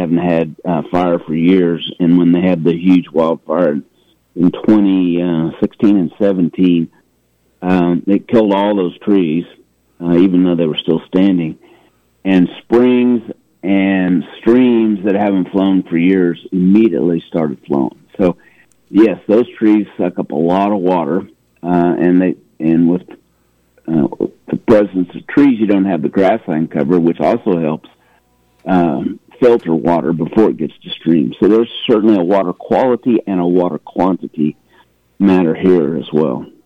haven't had fire for years. And when they had the huge wildfire in 2016 and 17, it killed all those trees, even though they were still standing. And springs and streams that haven't flown for years immediately started flowing. So, yes, those trees suck up a lot of water, and with the presence of trees, you don't have the grassland cover, which also helps filter water before it gets to streams. So there's certainly a water quality and a water quantity matter here as well.